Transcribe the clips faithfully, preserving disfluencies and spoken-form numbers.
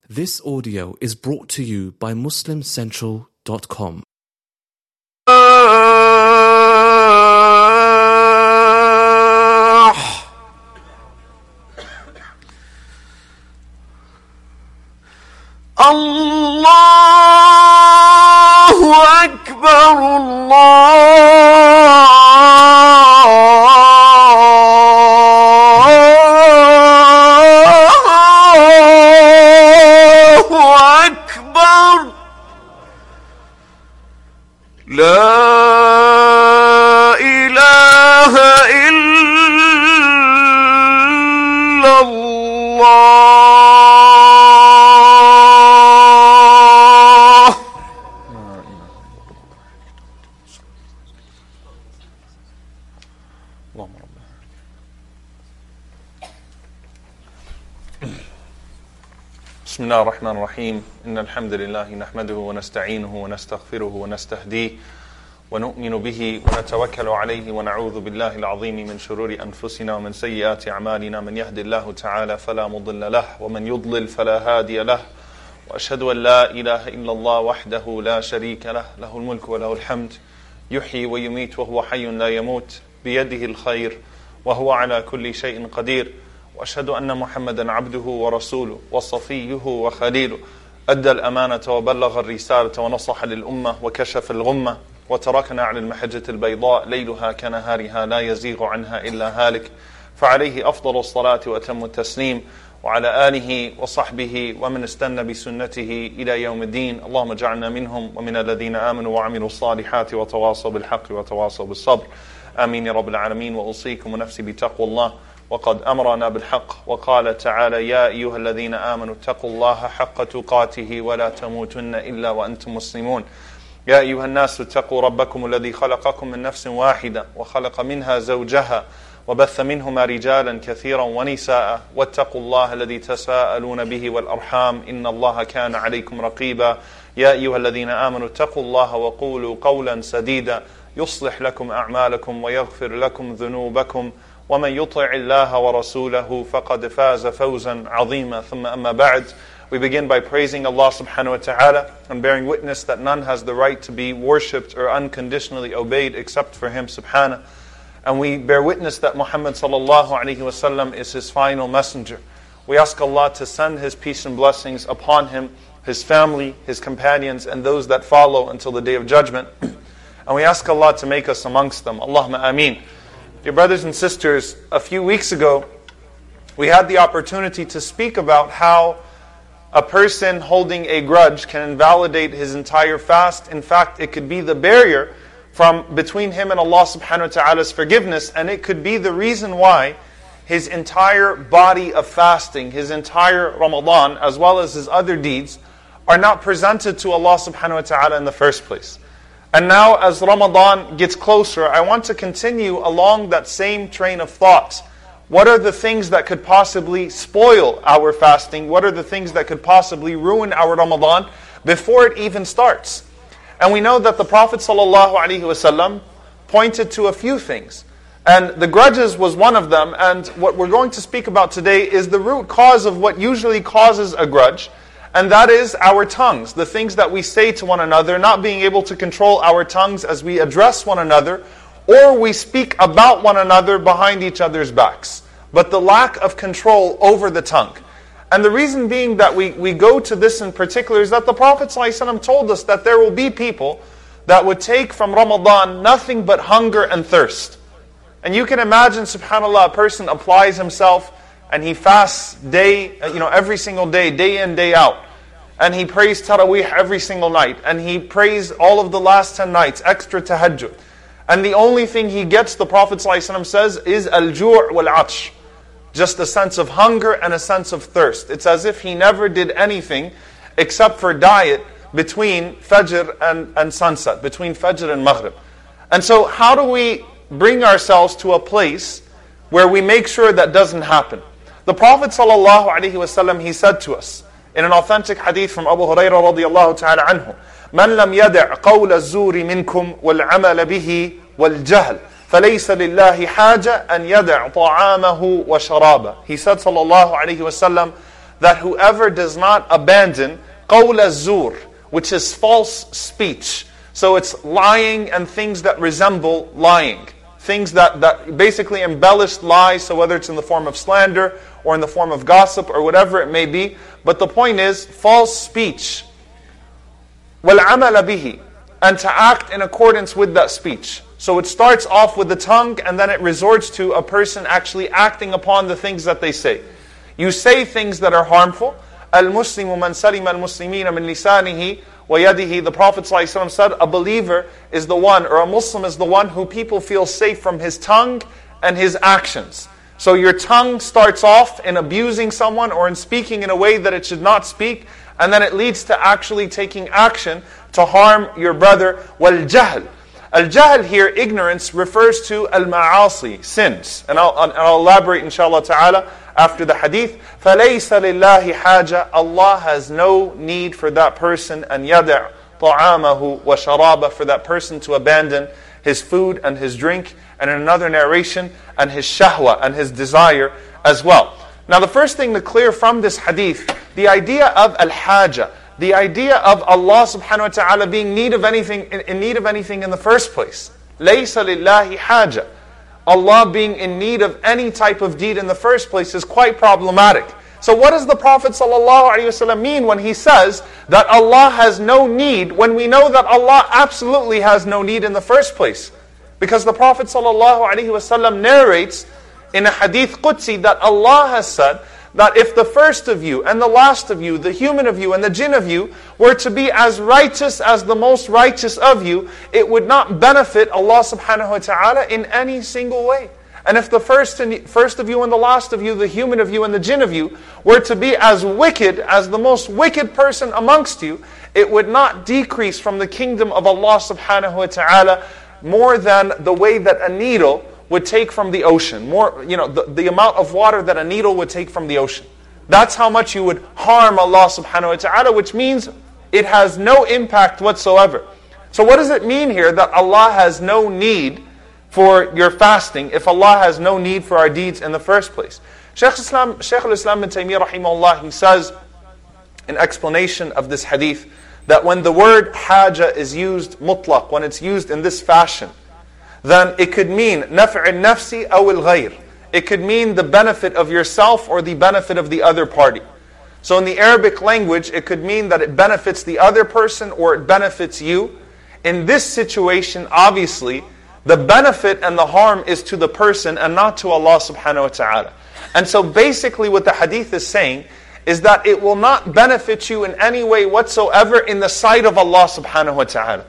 This audio is brought to you by Muslim Central dot com. Allahu Akbar, Allahu Akbar. La ilaha illallah. بسم الله الرحمن الرحيم إن الحمد لله نحمده ونستعينه ونستغفره ونستهديه ونؤمن به ونتوكل عليه ونعوذ بالله العظيم من شرور أنفسنا ومن سيئات أعمالنا من يهد الله تعالى فلا مضل له ومن يضلل فلا هادي له وأشهد أن لا إله إلا الله وحده لا شريك له له الملك وله الحمد يحيي ويميت وهو حي لا يموت بيده الخير وهو على كل شيء قدير وأشهد أن محمدا عبده ورسوله وصفيه وخليله أدى الأمانة وبلغ الرسالة ونصح للأمة وكشف الغمة وتركنا على المحجة البيضاء ليلها كنهارها لا يزيغ عنها إلا هالك فعليه أفضل الصلاة وأتم التسليم وعلى آله وصحبه ومن استنى بسنته إلى يوم الدين. اللهم اجعلنا منهم ومن الذين آمنوا وعملوا الصالحات وتواصوا بالحق وتواصوا بالصبر. آمين يا رب العالمين. وأوصيكم ونفسي بتقوى الله. وقد أمرنا بالحق وقال تعالى يا أيها الذين آمنوا اتقوا الله حق تقاته ولا تموتن إلا وأنتم مسلمون. يا أيها الناس اتقوا ربكم الذي خلقكم من نفس واحدة وخلق منها زوجها وبث منهما رجالا كثيرا ونساء واتقوا الله الذي تساءلون به والأرحام إن الله كان عليكم رقيبا. يا أيها الذين آمنوا اتقوا الله وقولوا قولا سديدا يصلح لكم أعمالكم ويغفر لكم ذنوبكم ومن يطع الله ورسوله فقد فاز فوزا عظيما. ثم أما بعد. We begin by praising Allah subhanahu wa ta'ala and bearing witness that none has the right to be worshipped or unconditionally obeyed except for Him subhanahu. And we bear witness that Muhammad sallallahu alayhi wa sallam is His final messenger. We ask Allah to send His peace and blessings upon Him, His family, His companions, and those that follow until the Day of Judgment. And we ask Allah to make us amongst them. Allahumma ameen. Dear brothers and sisters, a few weeks ago, we had the opportunity to speak about how a person holding a grudge can invalidate his entire fast. In fact, it could be the barrier from between him and Allah subhanahu wa ta'ala's forgiveness, and it could be the reason why his entire body of fasting, his entire Ramadan, as well as his other deeds, are not presented to Allah subhanahu wa ta'ala in the first place. And now as Ramadan gets closer, I want to continue along that same train of thought. What are the things that could possibly spoil our fasting? What are the things that could possibly ruin our Ramadan before it even starts? And we know that the Prophet ﷺ pointed to a few things. And the grudges was one of them. And what we're going to speak about today is the root cause of what usually causes a grudge. And that is our tongues, the things that we say to one another, not being able to control our tongues as we address one another, or we speak about one another behind each other's backs. But the lack of control over the tongue. And the reason being that we, we go to this in particular is that the Prophet ﷺ told us that there will be people that would take from Ramadan nothing but hunger and thirst. And you can imagine, subhanAllah, a person applies himself and he fasts day, you know, every single day, day in, day out. And he prays Taraweeh every single night. And he prays all of the last ten nights, extra tahajjud. And the only thing he gets, the Prophet ﷺ says, is al-ju' wal-'atsh. Just a sense of hunger and a sense of thirst. It's as if he never did anything except for diet between Fajr and, and sunset, between Fajr and Maghrib. And so how do we bring ourselves to a place where we make sure that doesn't happen? The Prophet ﷺ, he said to us, in an authentic hadith from Abu Hurairah radiyallahu ta'ala anhu, مَنْ لَمْ يَدَعْ قَوْلَ الزُّورِ مِنْكُمْ وَالْعَمَلَ بِهِ وَالْجَهْلِ فَلَيْسَ لِلَّهِ حَاجَةً أَنْ يَدَعْ طَعَامَهُ وَشَرَابَهُ. He said sallallahu alayhi wa sallam that whoever does not abandon qawl az-zur, which is false speech. So it's lying and things that resemble lying. Things that, that basically embellished lies, so whether it's in the form of slander or in the form of gossip or whatever it may be. But the point is, false speech. وَالْعَمَلَ بِهِ, and to act in accordance with that speech. So it starts off with the tongue and then it resorts to a person actually acting upon the things that they say. You say things that are harmful. Al-Muslimu man salima al-Muslimina min lisanihi wa yadihi. The Prophet ﷺ said, a believer is the one, or a Muslim is the one who people feel safe from his tongue and his actions. So your tongue starts off in abusing someone or in speaking in a way that it should not speak, and then it leads to actually taking action to harm your brother. Wal-jahl. Al-jahl here, ignorance, refers to al-ma'asi, sins. And I'll, and I'll elaborate inshallah ta'ala after the hadith. فَلَيْسَ لِلَّهِ حَاجَةً. Allah has no need for that person, and يَدَعْ طَعَامَهُ وَشَرَابَهُ, for that person to abandon his food and his drink, and in another narration, and his shahwa, and his desire as well. Now the first thing to clear from this hadith, the idea of al-haja, the idea of Allah subhanahu wa ta'ala being need of anything, in, in need of anything in the first place. لَيْسَ لِلَّهِ حَاجَةً. Allah being in need of any type of deed in the first place is quite problematic. So what does the Prophet ﷺ mean when he says that Allah has no need, when we know that Allah absolutely has no need in the first place? Because the Prophet ﷺ narrates in a hadith Qudsi that Allah has said that if the first of you and the last of you, the human of you and the jinn of you, were to be as righteous as the most righteous of you, it would not benefit Allah subhanahu wa ta'ala in any single way. And if the first, and, first of you and the last of you, the human of you and the jinn of you, were to be as wicked as the most wicked person amongst you, it would not decrease from the kingdom of Allah subhanahu wa ta'ala more than the way that a needle would take from the ocean. More, you know, the, the amount of water that a needle would take from the ocean. That's how much you would harm Allah subhanahu wa ta'ala, which means it has no impact whatsoever. So what does it mean here that Allah has no need for your fasting if Allah has no need for our deeds in the first place? Shaykh Islam, Shaykh al-Islam bin Taymiyyah rahimahullah, he says in explanation of this hadith that when the word haja is used mutlaq, when it's used in this fashion, then it could mean naf' al-nafsi aw al-ghayr. It could mean the benefit of yourself or the benefit of the other party. So in the Arabic language, it could mean that it benefits the other person or it benefits you. In this situation, obviously, the benefit and the harm is to the person and not to Allah subhanahu wa ta'ala. And so basically what the hadith is saying is that it will not benefit you in any way whatsoever in the sight of Allah subhanahu wa ta'ala.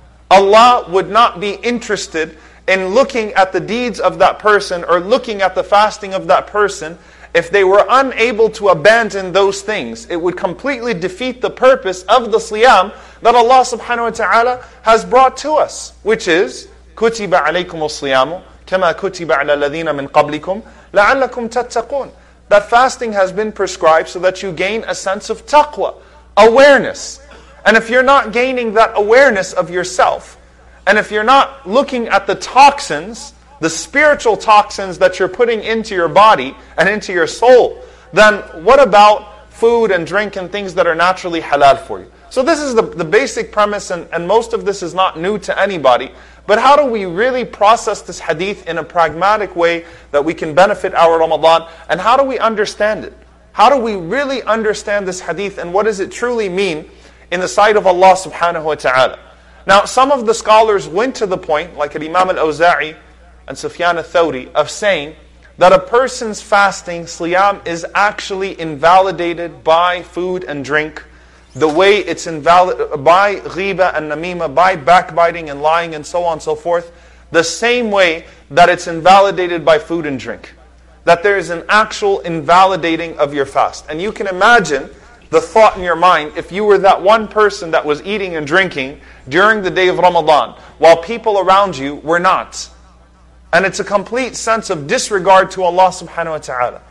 Allah would not be interested in looking at the deeds of that person or looking at the fasting of that person if they were unable to abandon those things. It would completely defeat the purpose of the siyam that Allah subhanahu wa ta'ala has brought to us, which is كُتِبَ عَلَيْكُمُ الصِّيَامُ كَمَا كُتِبَ عَلَى الَّذِينَ مِنْ قَبْلِكُمْ لَعَلَّكُمْ تَتَّقُونَ. That fasting has been prescribed so that you gain a sense of taqwa, awareness. And if you're not gaining that awareness of yourself, and if you're not looking at the toxins, the spiritual toxins that you're putting into your body and into your soul, then what about food and drink and things that are naturally halal for you? So this is the, the basic premise, and, and most of this is not new to anybody. But how do we really process this hadith in a pragmatic way that we can benefit our Ramadan? And how do we understand it? How do we really understand this hadith, and what does it truly mean in the sight of Allah subhanahu wa ta'ala? Now, some of the scholars went to the point, like Imam al-Awza'i and Sufyan al-Thawri, of saying that a person's fasting, siyam, is actually invalidated by food and drink, the way it's invalid by ghiba and namima, by backbiting and lying and so on and so forth, the same way that it's invalidated by food and drink. That there is an actual invalidating of your fast. And you can imagine the thought in your mind, if you were that one person that was eating and drinking during the day of Ramadan, while people around you were not. And it's a complete sense of disregard to Allah subhanahu wa ta'ala.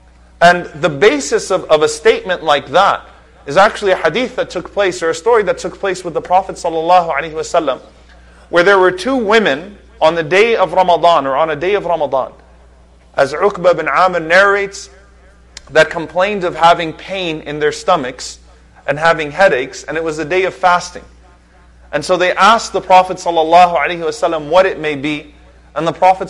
And the basis of, of a statement like that is actually a hadith that took place, or a story that took place with the Prophet sallallahu alaihi wasallam, where there were two women on the day of Ramadan, or on a day of Ramadan. As Uqba bin Amir narrates, that complained of having pain in their stomachs and having headaches, and it was a day of fasting. And so they asked the Prophet ﷺ what it may be. And the Prophet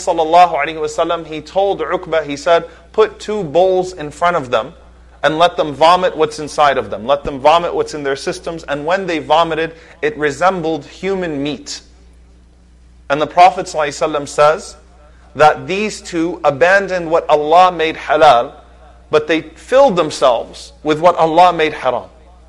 ﷺ, he told Uqbah, he said, put two bowls in front of them and let them vomit what's inside of them. Let them vomit what's in their systems. And when they vomited, it resembled human meat. And the Prophet ﷺ says that these two abandoned what Allah made halal, but they filled themselves with what Allah made haram.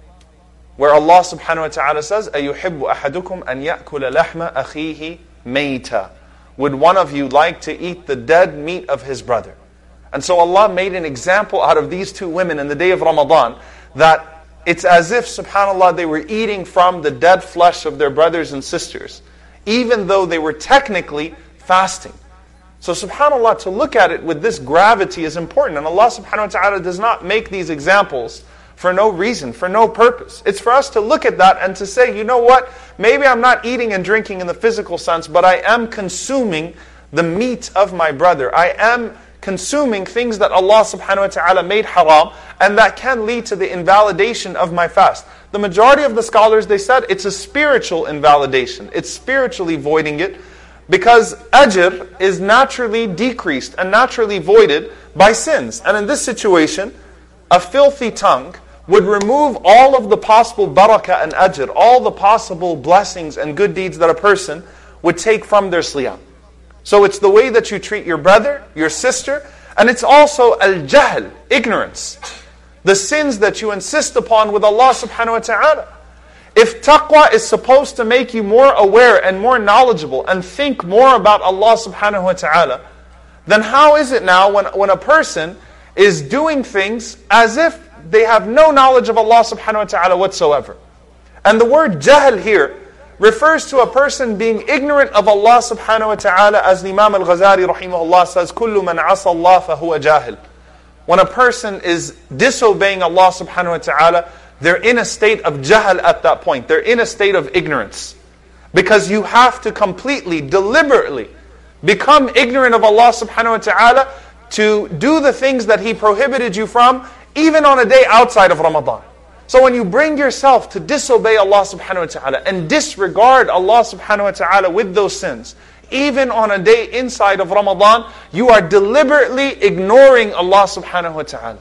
Where Allah subhanahu wa ta'ala says, أَيُحِبُّ أَحَدُكُمْ أَنْ يَأْكُلَ لَحْمَ أَخِيهِ مَيْتًا. Would one of you like to eat the dead meat of his brother? And so Allah made an example out of these two women in the day of Ramadan, that it's as if, subhanAllah, they were eating from the dead flesh of their brothers and sisters, even though they were technically fasting. So subhanAllah, to look at it with this gravity is important. And Allah subhanahu wa ta'ala does not make these examples for no reason, for no purpose. It's for us to look at that and to say, you know what, maybe I'm not eating and drinking in the physical sense, but I am consuming the meat of my brother. I am consuming things that Allah subhanahu wa ta'ala made haram, and that can lead to the invalidation of my fast. The majority of the scholars, they said it's a spiritual invalidation. It's spiritually voiding it, because ajr is naturally decreased and naturally voided by sins. And in this situation, a filthy tongue would remove all of the possible barakah and ajr, all the possible blessings and good deeds that a person would take from their siyam. So it's the way that you treat your brother, your sister, and it's also al-jahl, ignorance. The sins that you insist upon with Allah subhanahu wa ta'ala. If taqwa is supposed to make you more aware and more knowledgeable and think more about Allah subhanahu wa ta'ala, then how is it now when, when a person is doing things as if they have no knowledge of Allah subhanahu wa ta'ala whatsoever? And the word jahl here refers to a person being ignorant of Allah subhanahu wa ta'ala, as the Imam al-Ghazali rahimahullah says, كُلُّ مَنْ عَصَى اللَّهَ فَهُوَ جَاهِلٌ. When a person is disobeying Allah subhanahu wa ta'ala, they're in a state of jahl at that point. They're in a state of ignorance. Because you have to completely, deliberately become ignorant of Allah subhanahu wa ta'ala to do the things that He prohibited you from, even on a day outside of Ramadan. So when you bring yourself to disobey Allah subhanahu wa ta'ala and disregard Allah subhanahu wa ta'ala with those sins, even on a day inside of Ramadan, you are deliberately ignoring Allah subhanahu wa ta'ala.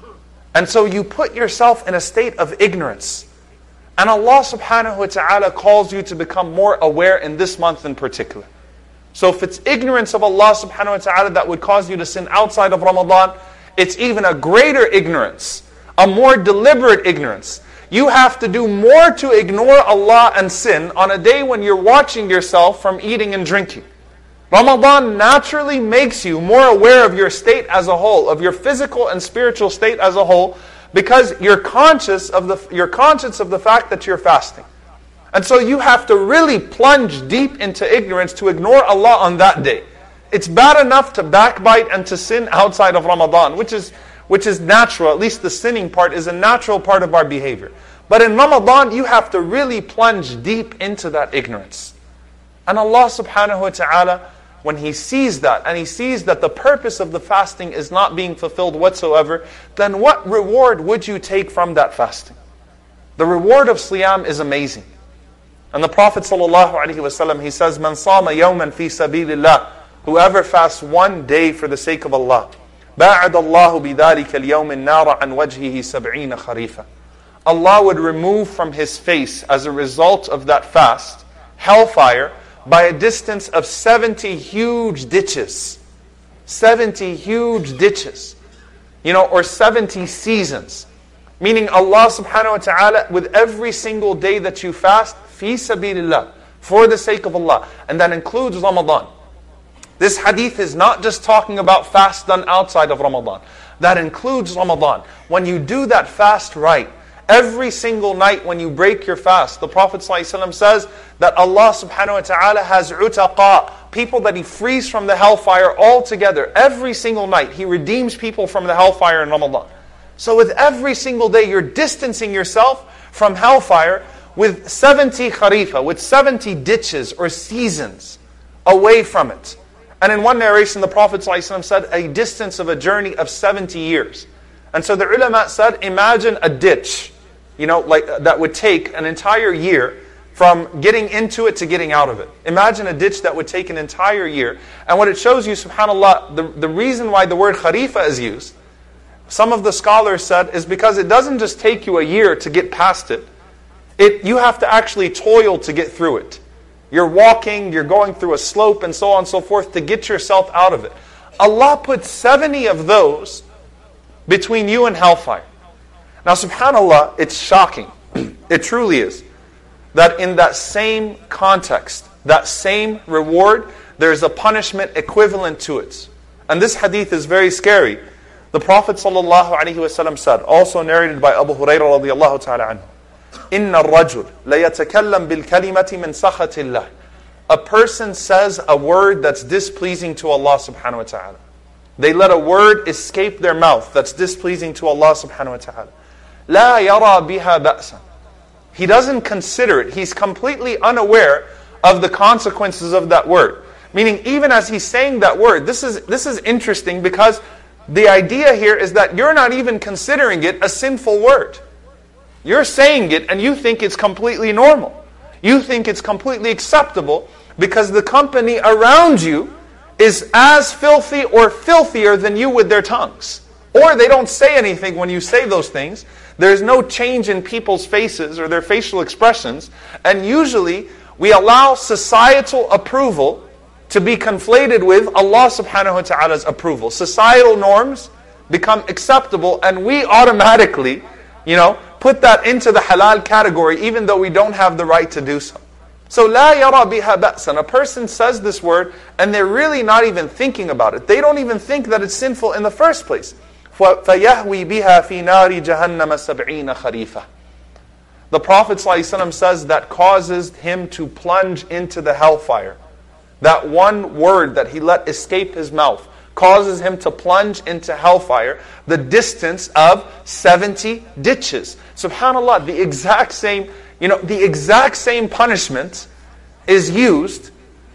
And so you put yourself in a state of ignorance. And Allah subhanahu wa ta'ala calls you to become more aware in this month in particular. So if it's ignorance of Allah subhanahu wa ta'ala that would cause you to sin outside of Ramadan, it's even a greater ignorance, a more deliberate ignorance. You have to do more to ignore Allah and sin on a day when you're watching yourself from eating and drinking. Ramadan naturally makes you more aware of your state as a whole, of your physical and spiritual state as a whole, because you're conscious of the you're conscious of the fact that you're fasting. And so you have to really plunge deep into ignorance to ignore Allah on that day. It's bad enough to backbite and to sin outside of Ramadan, which is which is natural. At least the sinning part is a natural part of our behavior. But in Ramadan, you have to really plunge deep into that ignorance. And Allah subhanahu wa ta'ala, when He sees that, and He sees that the purpose of the fasting is not being fulfilled whatsoever, then what reward would you take from that fasting? The reward of siyam is amazing. And the Prophet ﷺ, he says, "Man sama yawman fi sabilillah." Whoever fasts one day for the sake of Allah, بَاعَدَ اللَّهُ بِذَلِكَ الْيَوْمِ النَّارَ عَنْ وَجْهِهِ سَبْعِينَ خَرِيفًا. Allah would remove from his face, as a result of that fast, hellfire by a distance of seventy huge ditches. seventy huge ditches. You know, or seventy seasons. Meaning Allah subhanahu wa ta'ala, with every single day that you fast, fi sabilillah, for the sake of Allah. And that includes Ramadan. This hadith is not just talking about fast done outside of Ramadan. That includes Ramadan. When you do that fast right, every single night when you break your fast, the Prophet ﷺ says that Allah subhanahu wa ta'ala has utaqa, people that He frees from the hellfire altogether. Every single night He redeems people from the hellfire in Ramadan. So with every single day you're distancing yourself from hellfire with seventy kharifa, with seventy ditches or seasons away from it. And in one narration the Prophet ﷺ said a distance of a journey of seventy years. And so the ulama said, imagine a ditch, you know, like that would take an entire year from getting into it to getting out of it. Imagine a ditch that would take an entire year. And what it shows you, subhanAllah, the, the reason why the word kharifa is used, some of the scholars said, is because it doesn't just take you a year to get past it. It you have to actually toil to get through it. You're walking, you're going through a slope and so on and so forth to get yourself out of it. Allah put seventy of those between you and hellfire. Now subhanAllah, it's shocking. It truly is. That in that same context, that same reward, there's a punishment equivalent to it. And this hadith is very scary. The Prophet ﷺ said, also narrated by Abu Hurairah radiyallahu ta'ala anhu, إِنَّ الرَّجُلْ لَيَتَكَلَّمْ بِالْكَلِمَةِ مِنْ سَخَةِ اللَّهِ. A person says a word that's displeasing to Allah subhanahu wa ta'ala. They let a word escape their mouth that's displeasing to Allah subhanahu wa ta'ala. لَا يَرَى بِهَا بَأْسًا. He doesn't consider it. He's completely unaware of the consequences of that word. Meaning, even as he's saying that word, this is this is interesting because the idea here is that you're not even considering it a sinful word. You're saying it and you think it's completely normal. You think it's completely acceptable because the company around you is as filthy or filthier than you with their tongues. Or they don't say anything when you say those things. There's no change in people's faces or their facial expressions. And usually we allow societal approval to be conflated with Allah subhanahu wa ta'ala's approval. Societal norms become acceptable and we automatically, you know, put that into the halal category even though we don't have the right to do so. So لَا يَرَى بِهَا بَأْسًا. A person says this word and they're really not even thinking about it. They don't even think that it's sinful in the first place. فَيَهْوِي بِهَا فِي نَارِ جَهَنَّمَ سَبْعِينَ خَرِيفًا. The Prophet ﷺ says that causes him to plunge into the hellfire. That one word that he let escape his mouth causes him to plunge into hellfire the distance of seventy ditches. SubhanAllah, the exact same, you know, the exact same punishment is used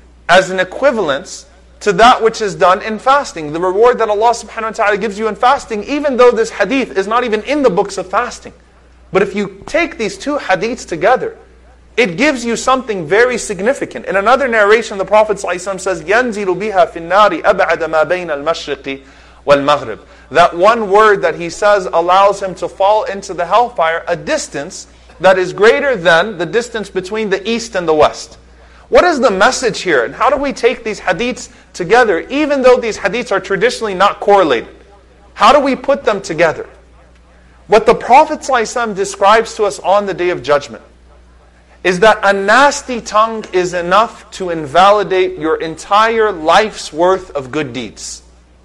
as an equivalence to that which is done in fasting. The reward that Allah subhanahu wa ta'ala gives you in fasting, even though this hadith is not even in the books of fasting. But if you take these two hadiths together, it gives you something very significant. In another narration, the Prophet ﷺ says, يَنْزِلُ بِهَا فِي النَّارِ أَبْعَدَ مَا بَيْنَ الْمَشْرِقِ وَالْمَغْرِبِ. That one word that he says allows him to fall into the hellfire a distance that is greater than the distance between the east and the west. What is the message here? And how do we take these hadiths together, even though these hadiths are traditionally not correlated? How do we put them together? What the Prophet ﷺ describes to us on the Day of Judgment is that a nasty tongue is enough to invalidate your entire life's worth of good deeds.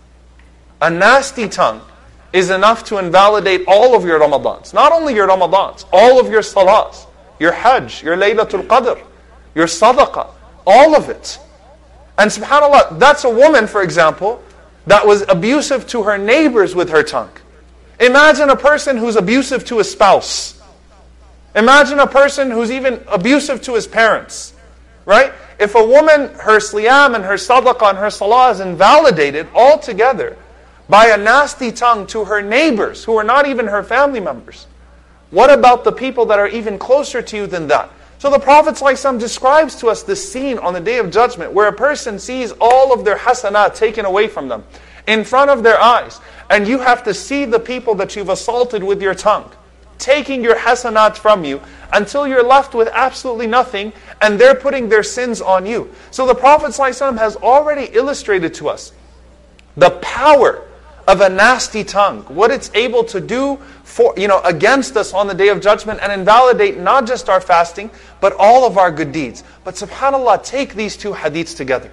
A nasty tongue is enough to invalidate all of your Ramadans. Not only your Ramadans, all of your salahs, your hajj, your Laylatul Qadr, your sadaqah, all of it. And subhanAllah, that's a woman, for example, that was abusive to her neighbors with her tongue. Imagine a person who's abusive to his spouse. Imagine a person who's even abusive to his parents. Right? If a woman, her siyam and her sadaqah and her salah is invalidated altogether by a nasty tongue to her neighbors who are not even her family members, what about the people that are even closer to you than that? So the Prophet ﷺ describes to us this scene on the Day of Judgment where a person sees all of their hasanat taken away from them in front of their eyes. And you have to see the people that you've assaulted with your tongue taking your hasanat from you until you're left with absolutely nothing and they're putting their sins on you. So the Prophet ﷺ has already illustrated to us the power of a nasty tongue, what it's able to do for, you know, against us on the Day of Judgment and invalidate not just our fasting, but all of our good deeds. But subhanAllah, take these two hadiths together.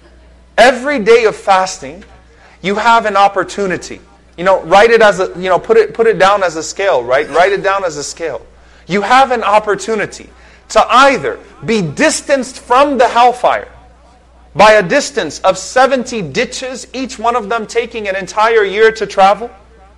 Every day of fasting, you have an opportunity. You know, write it as a, you know, put it put it down as a scale, right? Write it down as a scale. You have an opportunity to either be distanced from the hellfire by a distance of seventy ditches, each one of them taking an entire year to travel,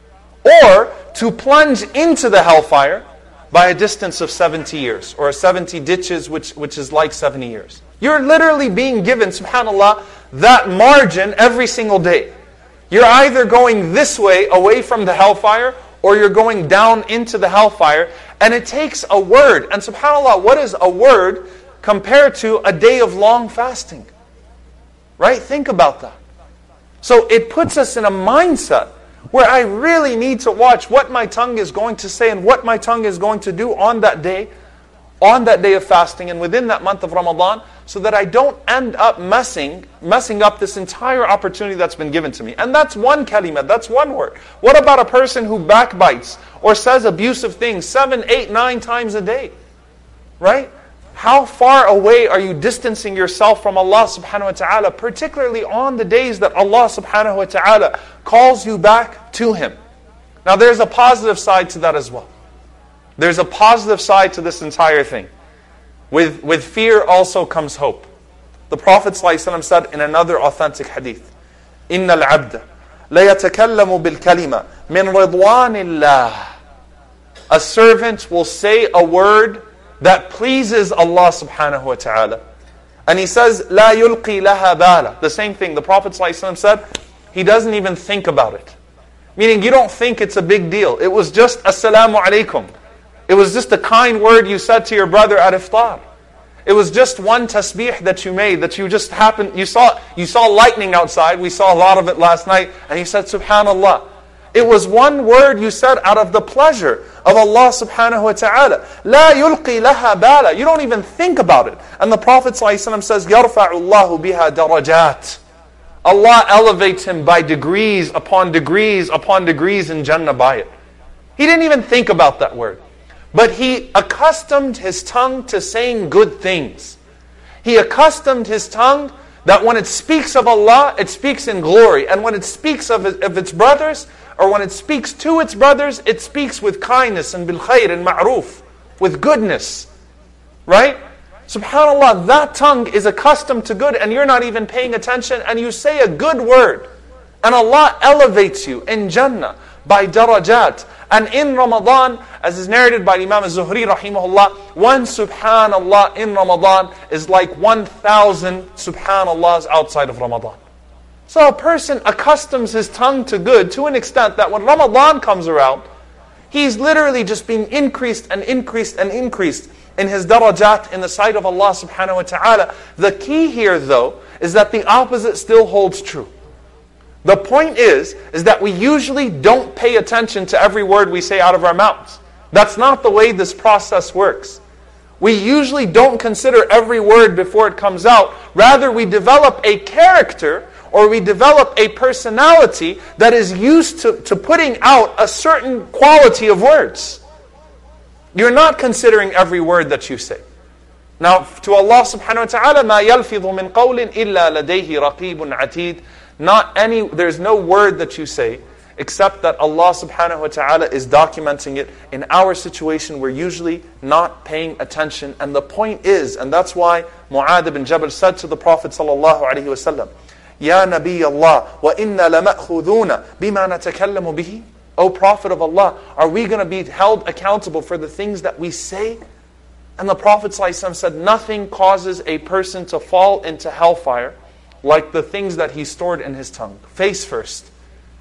or to plunge into the hellfire by a distance of seventy years, or seventy ditches, which, which is like seventy years. You're literally being given, subhanAllah, that margin every single day. You're either going this way, away from the hellfire, or you're going down into the hellfire. And it takes a word. And subhanAllah, what is a word compared to a day of long fasting? Right? Think about that. So it puts us in a mindset where I really need to watch what my tongue is going to say and what my tongue is going to do on that day, on that day of fasting and within that month of Ramadan, so that I don't end up messing, messing up this entire opportunity that's been given to me. And that's one kalima, that's one word. What about a person who backbites or says abusive things seven, eight, nine times a day? Right? How far away are you distancing yourself from Allah subhanahu wa ta'ala, particularly on the days that Allah subhanahu wa ta'ala calls you back to Him? Now there's a positive side to that as well. There's a positive side to this entire thing. With, with fear also comes hope. The Prophet ﷺ said in another authentic hadith, إِنَّ الْعَبْدَ لَيَتَكَلَّمُ بِالْكَلِمَةِ مِنْ رِضْوَانِ اللَّهِ. A servant will say a word that pleases Allah subhanahu wa ta'ala. And he says, لَا يُلْقِي لَهَا بَالًا. The same thing, the Prophet ﷺ said, he doesn't even think about it. Meaning you don't think it's a big deal. It was just Assalamu alaikum. It was just a kind word you said to your brother at iftar. It was just one tasbih that you made, that you just happened, you saw you saw lightning outside, we saw a lot of it last night, and you said subhanallah. It was one word you said out of the pleasure of Allah subhanahu wa ta'ala. La yulqi laha bala. You don't even think about it. And the Prophet ﷺ says, يَرْفَعُ اللَّهُ بِهَا دَرَجَاتٍ. Allah elevates him by degrees upon degrees upon degrees in Jannah by it. He didn't even think about that word. But he accustomed his tongue to saying good things. He accustomed his tongue that when it speaks of Allah, it speaks in glory. And when it speaks of, of its brothers, or when it speaks to its brothers, it speaks with kindness and bil khair and ma'roof, with goodness. Right? SubhanAllah, that tongue is accustomed to good and you're not even paying attention and you say a good word. And Allah elevates you in Jannah by darajat. And in Ramadan, as is narrated by Imam al-Zuhri rahimahullah, one subhanallah in Ramadan is like one thousand subhanallahs outside of Ramadan. So a person accustoms his tongue to good to an extent that when Ramadan comes around, he's literally just being increased and increased and increased in his darajat in the sight of Allah subhanahu wa ta'ala. The key here though, is that the opposite still holds true. The point is, is that we usually don't pay attention to every word we say out of our mouths. That's not the way this process works. We usually don't consider every word before it comes out. Rather, we develop a character or we develop a personality that is used to, to putting out a certain quality of words. You're not considering every word that you say. Now, to Allah subhanahu wa ta'ala, مَا يَلْفِظُ مِنْ قَوْلٍ إِلَّا لَدَيْهِ رَقِيبٌ عَتِيدٌ. Not any, there's no word that you say except that Allah subhanahu wa ta'ala is documenting it. In our situation, we're usually not paying attention. And the point is, and that's why Mu'adh ibn Jabal said to the Prophet sallallahu alaihi wasallam, Ya Nabi Allah, wa inna lama'khuduna bima natakallamu bihi. O Prophet of Allah, are we going to be held accountable for the things that we say? And the Prophet ﷺ said, nothing causes a person to fall into hellfire like the things that he stored in his tongue. Face first.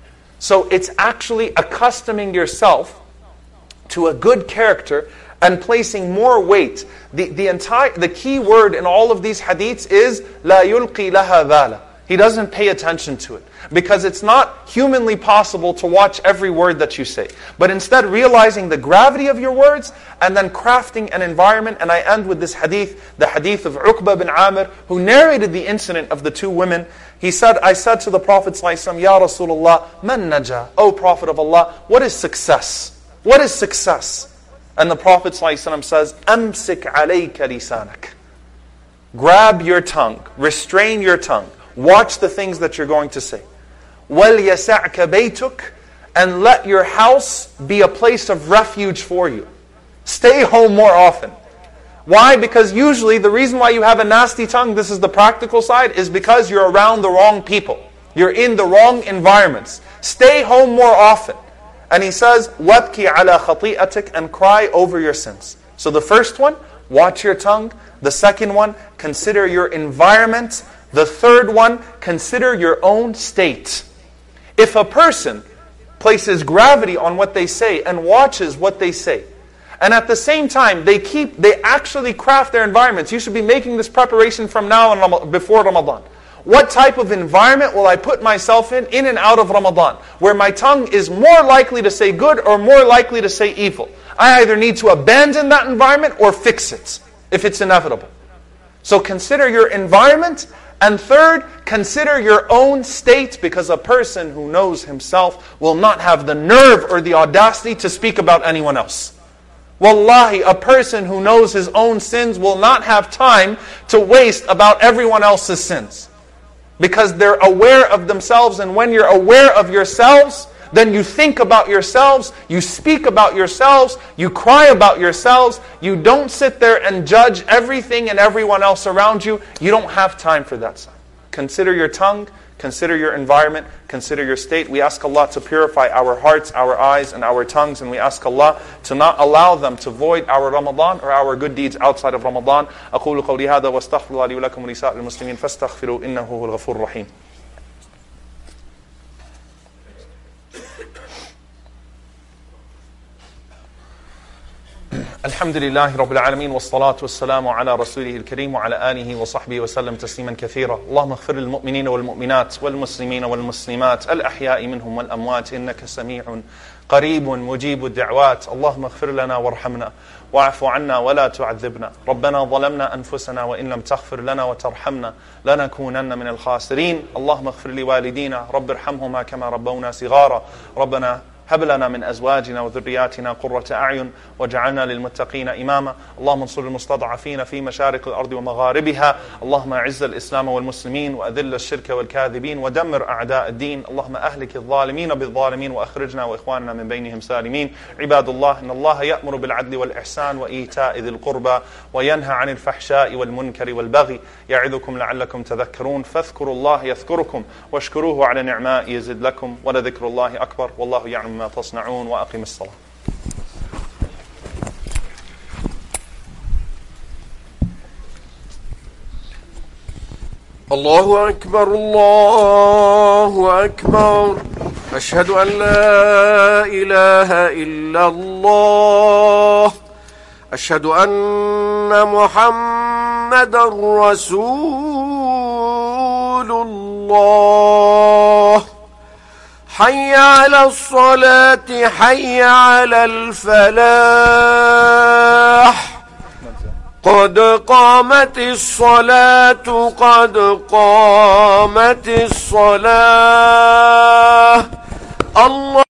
So it's actually accustoming yourself to a good character and placing more weight. The, the, entire, the key word in all of these hadiths is لا يلقي لها بالا. He doesn't pay attention to it. Because it's not humanly possible to watch every word that you say. But instead realizing the gravity of your words and then crafting an environment. And I end with this hadith, the hadith of Uqba bin Amir, who narrated the incident of the two women. He said, I said to the Prophet ﷺ, Ya Rasulullah, man naja, O Prophet of Allah, what is success? What is success? And the Prophet ﷺ says, Amsik alayka lisanak. Grab your tongue, restrain your tongue. Watch the things that you're going to say. وَلْيَسَعْكَ بَيْتُكَ. And let your house be a place of refuge for you. Stay home more often. Why? Because usually the reason why you have a nasty tongue, this is the practical side, is because you're around the wrong people. You're in the wrong environments. Stay home more often. And he says, وَابْكِ عَلَى خَطِيئَتِكَ. And cry over your sins. So the first one, watch your tongue. The second one, consider your environment. The third one, consider your own state. If a person places gravity on what they say and watches what they say, and at the same time they keep, they actually craft their environments. You should be making this preparation from now and before Ramadan. What type of environment will I put myself in, in and out of Ramadan, where my tongue is more likely to say good or more likely to say evil? I either need to abandon that environment or fix it, if it's inevitable. So consider your environment. And third, consider your own state, because a person who knows himself will not have the nerve or the audacity to speak about anyone else. Wallahi, a person who knows his own sins will not have time to waste about everyone else's sins. Because they're aware of themselves, and when you're aware of yourselves, then you think about yourselves, you speak about yourselves, you cry about yourselves, you don't sit there and judge everything and everyone else around you. You don't have time for that. Consider your tongue, consider your environment, consider your state. We ask Allah to purify our hearts, our eyes, and our tongues, and we ask Allah to not allow them to void our Ramadan or our good deeds outside of Ramadan. أقول قولي هذا واستغفر الله لي ولكم ولسائر المسلمين فاستغفروا إنه هو الغفور الرحيم. الحمد لله رب العالمين والصلاة والسلام على رسوله الكريم وعلى آله وصحبه وسلم تسليما كثيرا. اللهم اغفر للمؤمنين والمؤمنات والمسلمين والمسلمات الأحياء منهم والأموات إنك سميع قريب مجيب الدعوات. اللهم اغفر لنا وارحمنا واعف عنا ولا تعذبنا. ربنا ظلمنا أنفسنا وإن لم تغفر لنا وترحمنا لنكونن من الخاسرين. اللهم اغفر لوالدينا رب ارحمهما كما ربونا صغارا. ربنا هب لنا من أزواجنا وذرياتنا قرة أعين واجعلنا للمتقين إماما. اللهم انصر المستضعفين في مشارق الأرض ومغاربها. اللهم أعز الإسلام والمسلمين وأذل الشرك والكاذبين ودمر أعداء الدين. اللهم أهلك الظالمين بالظالمين وأخرجنا وإخواننا من بينهم سالمين. عباد الله، إن الله يأمر بالعدل والإحسان وإيتاء ذي القربى وينهى عن الفحشاء والمنكر والبغي يعظكم لعلكم تذكرون. فاذكروا الله يذكركم واشكروه على نعمائه يزد لكم ولذكر الله أكبر والله يعلم ما تصنعون. وأقم الصلاة. الله أكبر الله أكبر أشهد أن لا إله إلا الله أشهد أن محمدا رسول الله. حي على الصلاة حي على الفلاح قد قامت الصلاة قد قامت الصلاة. الله